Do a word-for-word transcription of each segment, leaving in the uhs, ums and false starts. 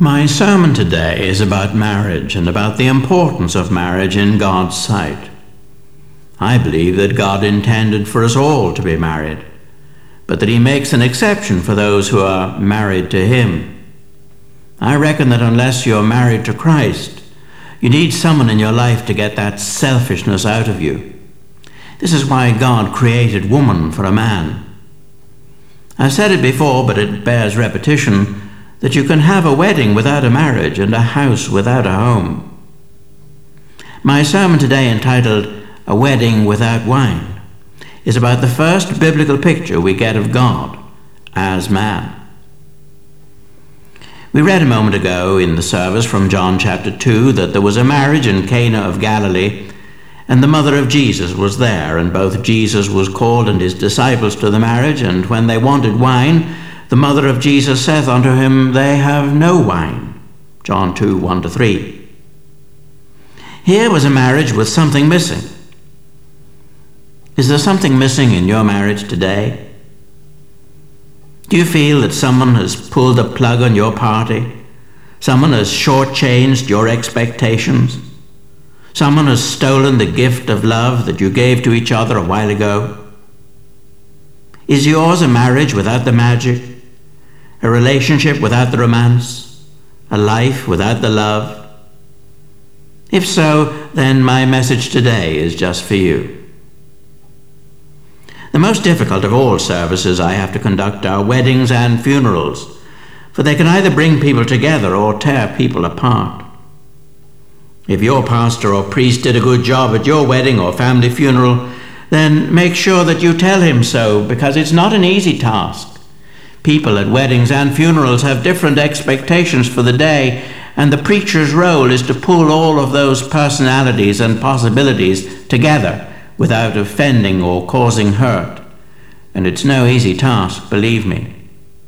My sermon today is about marriage and about the importance of marriage in God's sight. I believe that God intended for us all to be married, but that He makes an exception for those who are married to Him. I reckon that unless you're married to Christ, you need someone in your life to get that selfishness out of you. This is why God created woman for a man. I've said it before, but it bears repetition, that you can have a wedding without a marriage and a house without a home. My sermon today, entitled A Wedding Without Wine, is about the first biblical picture we get of God as man. We read a moment ago in the service from John chapter two that there was a marriage in Cana of Galilee, and the mother of Jesus was there, and both Jesus was called and his disciples to the marriage, and when they wanted wine, the mother of Jesus saith unto him, They have no wine. John two, one to three. Here was a marriage with something missing. Is there something missing in your marriage today? Do you feel that someone has pulled the plug on your party? Someone has shortchanged your expectations? Someone has stolen the gift of love that you gave to each other a while ago? Is yours a marriage without the magic? A relationship without the romance? A life without the love? If so, then my message today is just for you. The most difficult of all services I have to conduct are weddings and funerals, for they can either bring people together or tear people apart. If your pastor or priest did a good job at your wedding or family funeral, then make sure that you tell him so, because it's not an easy task. People at weddings and funerals have different expectations for the day, and the preacher's role is to pull all of those personalities and possibilities together without offending or causing hurt. And it's no easy task, believe me.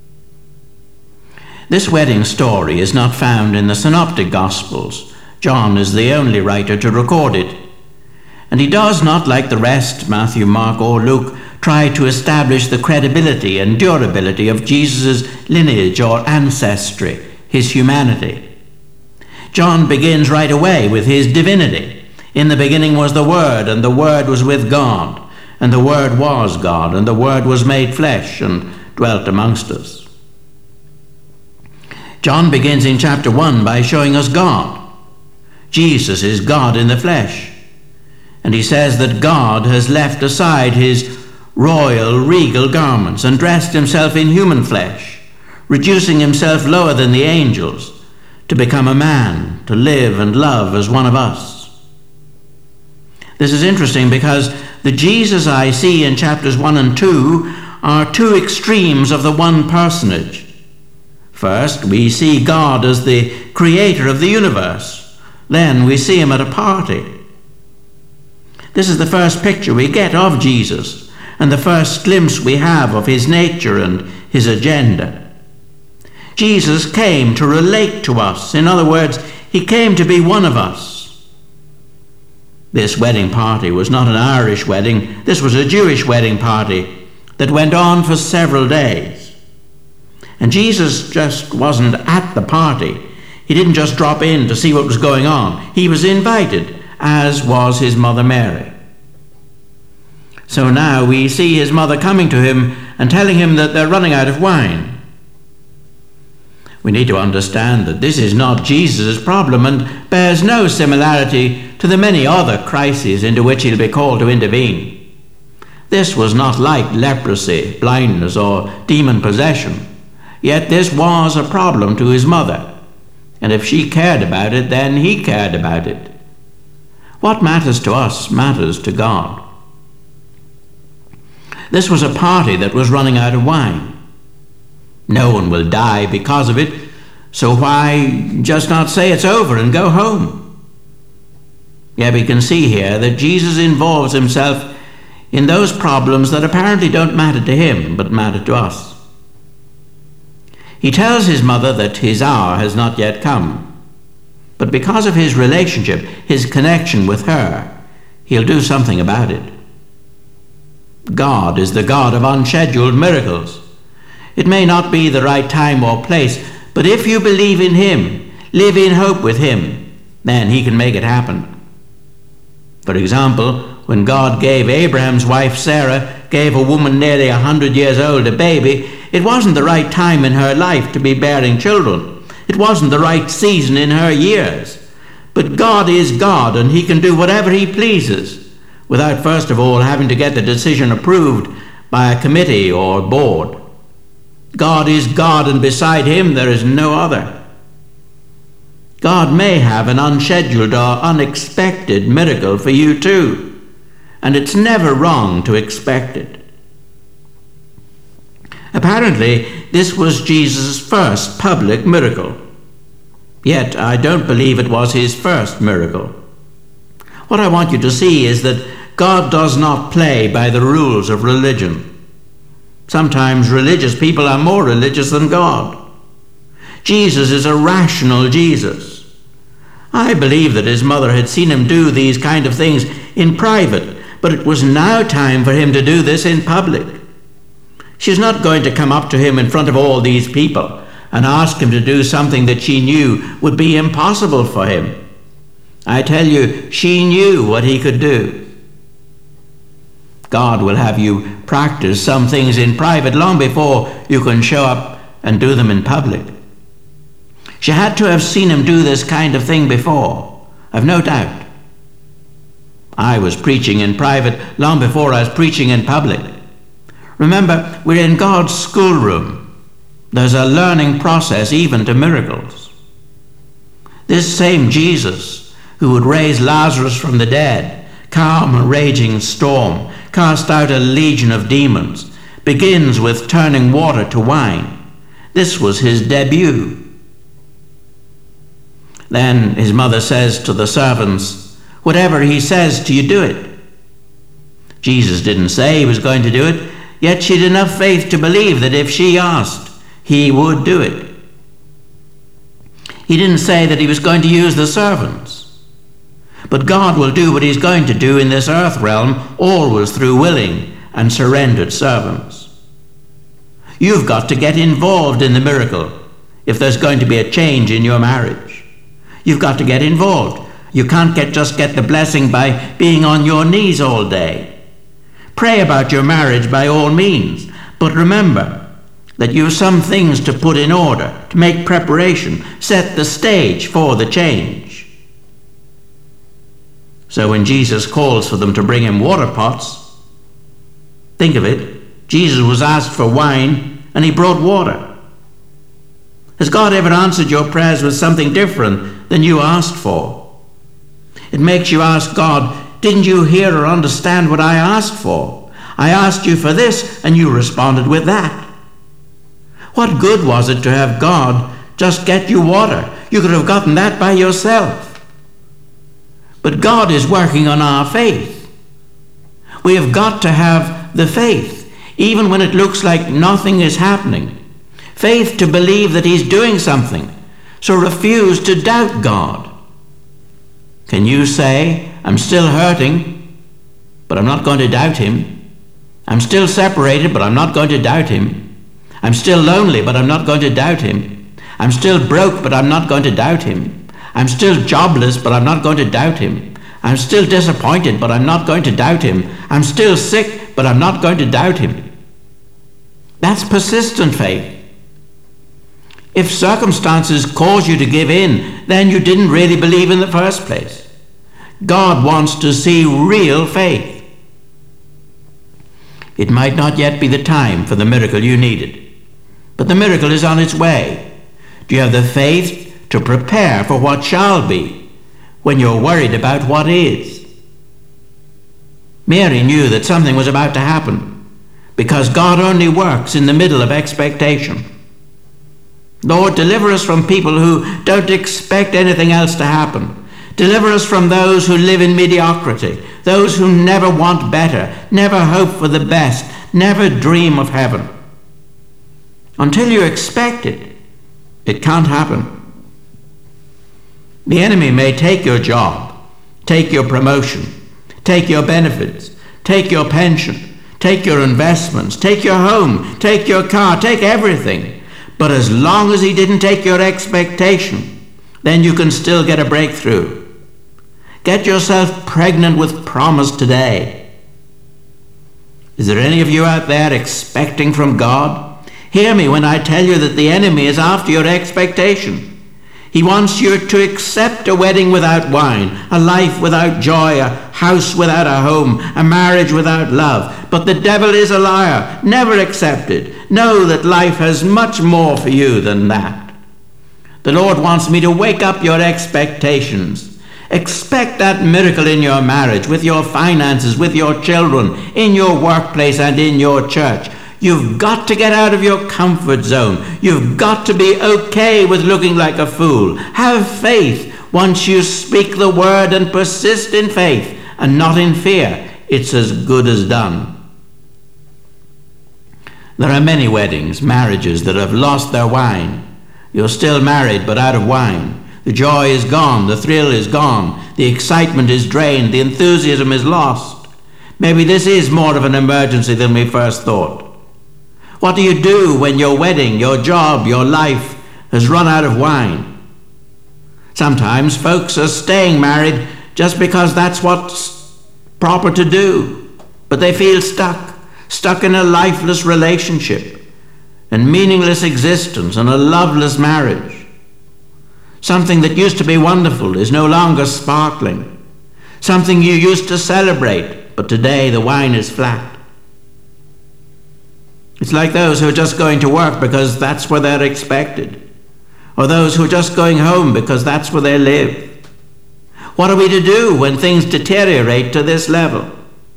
This wedding story is not found in the Synoptic Gospels. John is the only writer to record it. And he does not, like the rest, Matthew, Mark, or Luke, try to establish the credibility and durability of Jesus' lineage or ancestry, his humanity. John begins right away with his divinity. In the beginning was the Word, and the Word was with God, and the Word was God, and the Word was made flesh and dwelt amongst us. John begins in chapter one by showing us God. Jesus is God in the flesh. And he says that God has left aside his royal, regal garments and dressed himself in human flesh, reducing himself lower than the angels to become a man, to live and love as one of us. This is interesting because the Jesus I see in chapters one and two are two extremes of the one personage. First, we see God as the creator of the universe. Then we see him at a party. This is the first picture we get of Jesus, and the first glimpse we have of his nature and his agenda. Jesus came to relate to us. In other words, he came to be one of us. This wedding party was not an Irish wedding. This was a Jewish wedding party that went on for several days. And Jesus just wasn't at the party. He didn't just drop in to see what was going on. He was invited, as was his mother Mary. So now we see his mother coming to him and telling him that they're running out of wine. We need to understand that this is not Jesus' problem and bears no similarity to the many other crises into which he'll be called to intervene. This was not like leprosy, blindness, or demon possession. Yet this was a problem to his mother. And if she cared about it, then he cared about it. What matters to us matters to God. This was a party that was running out of wine. No one will die because of it, so why just not say it's over and go home? Yet we can see here that Jesus involves himself in those problems that apparently don't matter to him, but matter to us. He tells his mother that his hour has not yet come, but because of his relationship, his connection with her, he'll do something about it. God is the God of unscheduled miracles. It may not be the right time or place, but if you believe in him, live in hope with him, then he can make it happen. For example, when God gave Abraham's wife Sarah, gave a woman nearly a hundred years old a baby, it wasn't the right time in her life to be bearing children. It wasn't the right season in her years. But God is God, and he can do whatever he pleases, without first of all having to get the decision approved by a committee or board. God is God, and beside him there is no other. God may have an unscheduled or unexpected miracle for you too, and it's never wrong to expect it. Apparently, this was Jesus' first public miracle. Yet, I don't believe it was his first miracle. What I want you to see is that God does not play by the rules of religion. Sometimes religious people are more religious than God. Jesus is a rational Jesus. I believe that his mother had seen him do these kind of things in private, but it was now time for him to do this in public. She's not going to come up to him in front of all these people and ask him to do something that she knew would be impossible for him. I tell you, she knew what he could do. God will have you practice some things in private long before you can show up and do them in public. She had to have seen him do this kind of thing before, I've no doubt. I was preaching in private long before I was preaching in public. Remember, we're in God's schoolroom. There's a learning process even to miracles. This same Jesus who would raise Lazarus from the dead, calm a raging storm, cast out a legion of demons, begins with turning water to wine. This was his debut. Then his mother says to the servants, "Whatever he says to you, do it." Jesus didn't say he was going to do it, yet she'd enough faith to believe that if she asked, he would do it. He didn't say that he was going to use the servants. But God will do what he's going to do in this earth realm, always through willing and surrendered servants. You've got to get involved in the miracle if there's going to be a change in your marriage. You've got to get involved. You can't get just get the blessing by being on your knees all day. Pray about your marriage by all means, but remember that you have some things to put in order, to make preparation, set the stage for the change. So when Jesus calls for them to bring him water pots, think of it, Jesus was asked for wine and he brought water. Has God ever answered your prayers with something different than you asked for? It makes you ask God, didn't you hear or understand what I asked for? I asked you for this and you responded with that. What good was it to have God just get you water? You could have gotten that by yourself. But God is working on our faith. We have got to have the faith, even when it looks like nothing is happening. Faith to believe that he's doing something. So refuse to doubt God. Can you say, I'm still hurting, but I'm not going to doubt him. I'm still separated, but I'm not going to doubt him. I'm still lonely, but I'm not going to doubt him. I'm still broke, but I'm not going to doubt him. I'm still jobless, but I'm not going to doubt him. I'm still disappointed, but I'm not going to doubt him. I'm still sick, but I'm not going to doubt him. That's persistent faith. If circumstances cause you to give in, then you didn't really believe in the first place. God wants to see real faith. It might not yet be the time for the miracle you needed, but the miracle is on its way. Do you have the faith to prepare for what shall be when you're worried about what is? Mary knew that something was about to happen because God only works in the middle of expectation. Lord, deliver us from people who don't expect anything else to happen. Deliver us from those who live in mediocrity, those who never want better, never hope for the best, never dream of heaven. Until you expect it, it can't happen. The enemy may take your job, take your promotion, take your benefits, take your pension, take your investments, take your home, take your car, take everything. But as long as he didn't take your expectation, then you can still get a breakthrough. Get yourself pregnant with promise today. Is there any of you out there expecting from God? Hear me when I tell you that the enemy is after your expectation. He wants you to accept a wedding without wine, a life without joy, a house without a home, a marriage without love. But the devil is a liar. Never accept it. Know that life has much more for you than that. The Lord wants me to wake up your expectations. Expect that miracle in your marriage, with your finances, with your children, in your workplace and in your church. You've got to get out of your comfort zone. You've got to be okay with looking like a fool. Have faith. Once you speak the word and persist in faith and not in fear, it's as good as done. There are many weddings, marriages that have lost their wine. You're still married but out of wine. The joy is gone. The thrill is gone. The excitement is drained. The enthusiasm is lost. Maybe this is more of an emergency than we first thought. What do you do when your wedding, your job, your life has run out of wine? Sometimes folks are staying married just because that's what's proper to do, but they feel stuck, stuck in a lifeless relationship, and meaningless existence, and a loveless marriage. Something that used to be wonderful is no longer sparkling. Something you used to celebrate, but today the wine is flat. It's like those who are just going to work because that's where they're expected, or those who are just going home because that's where they live. What are we to do when things deteriorate to this level?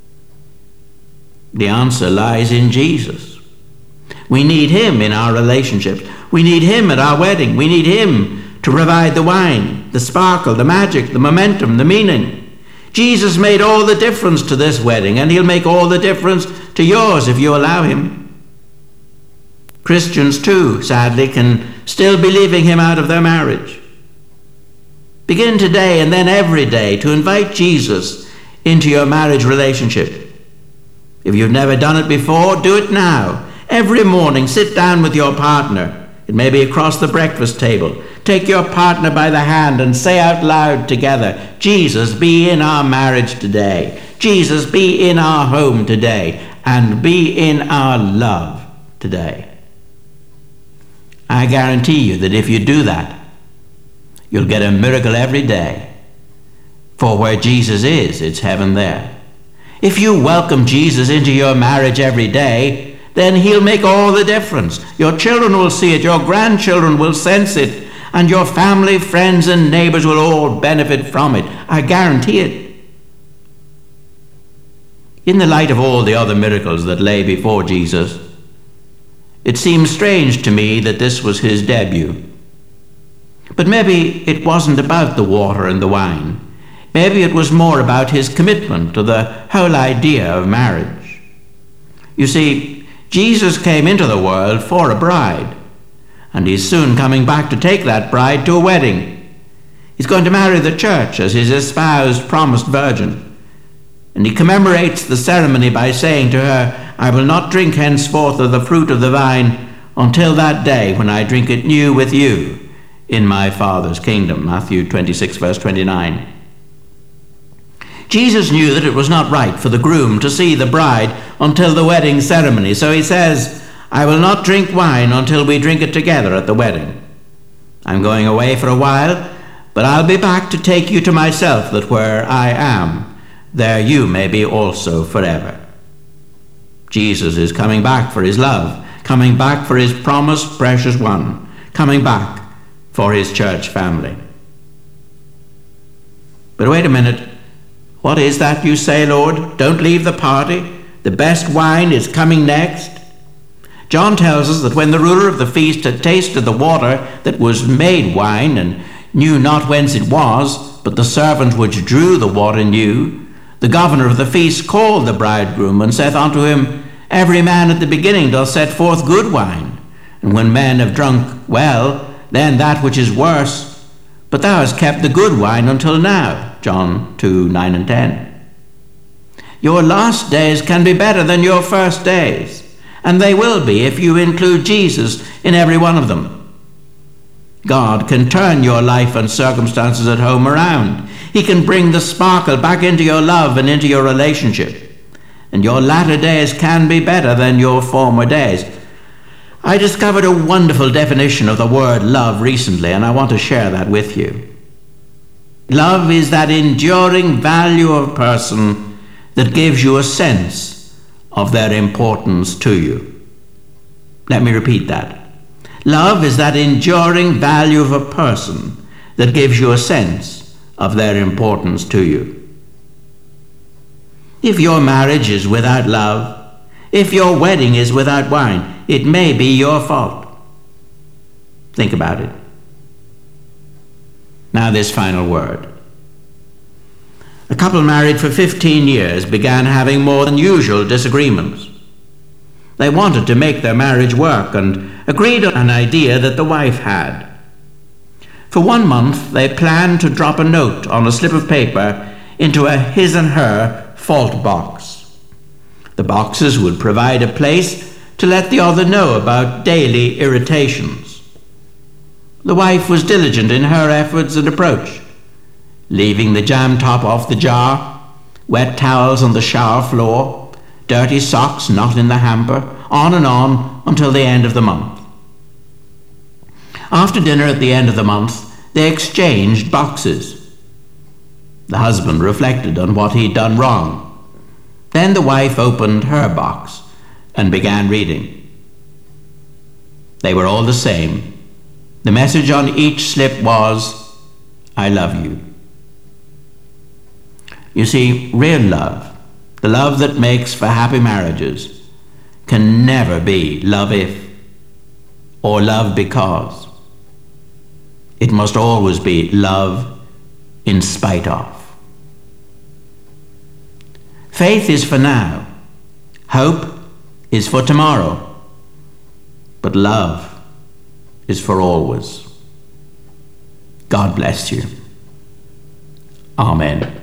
The answer lies in Jesus. We need him in our relationships. We need him at our wedding. We need him to provide the wine, the sparkle, the magic, the momentum, the meaning. Jesus made all the difference to this wedding, and he'll make all the difference to yours if you allow him. Christians, too, sadly, can still be leaving him out of their marriage. Begin today and then every day to invite Jesus into your marriage relationship. If you've never done it before, do it now. Every morning, sit down with your partner. It may be across the breakfast table. Take your partner by the hand and say out loud together, Jesus, be in our marriage today. Jesus, be in our home today. And be in our love today. I guarantee you that if you do that, you'll get a miracle every day. For where Jesus is, it's heaven there. If you welcome Jesus into your marriage every day, then he'll make all the difference. Your children will see it, your grandchildren will sense it, and your family, friends, and neighbors will all benefit from it. I guarantee it. In the light of all the other miracles that lay before Jesus, it seems strange to me that this was his debut. But maybe it wasn't about the water and the wine. Maybe it was more about his commitment to the whole idea of marriage. You see, Jesus came into the world for a bride, and he's soon coming back to take that bride to a wedding. He's going to marry the church as his espoused, promised virgin. And he commemorates the ceremony by saying to her, I will not drink henceforth of the fruit of the vine until that day when I drink it new with you in my Father's kingdom. Matthew twenty-six, verse twenty-nine. Jesus knew that it was not right for the groom to see the bride until the wedding ceremony. So he says, I will not drink wine until we drink it together at the wedding. I'm going away for a while, but I'll be back to take you to myself, that where I am, there you may be also forever. Jesus is coming back for his love, coming back for his promised precious one, coming back for his church family. But wait a minute. What is that you say, Lord? Don't leave the party. The best wine is coming next. John tells us that when the ruler of the feast had tasted the water that was made wine and knew not whence it was, but the servant which drew the water knew, the governor of the feast called the bridegroom and saith unto him, Every man at the beginning doth set forth good wine, and when men have drunk well, then that which is worse. But thou hast kept the good wine until now. John two, nine and ten. Your last days can be better than your first days. and they will be if you include Jesus in every one of them. God can turn your life and circumstances at home around. He can bring the sparkle back into your love and into your relationship. And your latter days can be better than your former days. I discovered a wonderful definition of the word love recently, and I want to share that with you. Love is that enduring value of a person that gives you a sense of their importance to you. Let me repeat that. Love is that enduring value of a person that gives you a sense of their importance to you. If your marriage is without love, if your wedding is without wine, it may be your fault. Think about it. Now this final word. A couple married for fifteen years began having more than usual disagreements. They wanted to make their marriage work and agreed on an idea that the wife had. For one month, they planned to drop a note on a slip of paper into a his and her fault box. The boxes would provide a place to let the other know about daily irritations. The wife was diligent in her efforts and approach, leaving the jam top off the jar, wet towels on the shower floor, dirty socks not in the hamper, on and on until the end of the month. After dinner at the end of the month, they exchanged boxes. The husband reflected on what he'd done wrong. Then the wife opened her box and began reading. They were all the same. The message on each slip was, "I love you." You see, real love, the love that makes for happy marriages, can never be love if or love because. It must always be love in spite of. Faith is for now. Hope is for tomorrow. But love is for always. God bless you. Amen.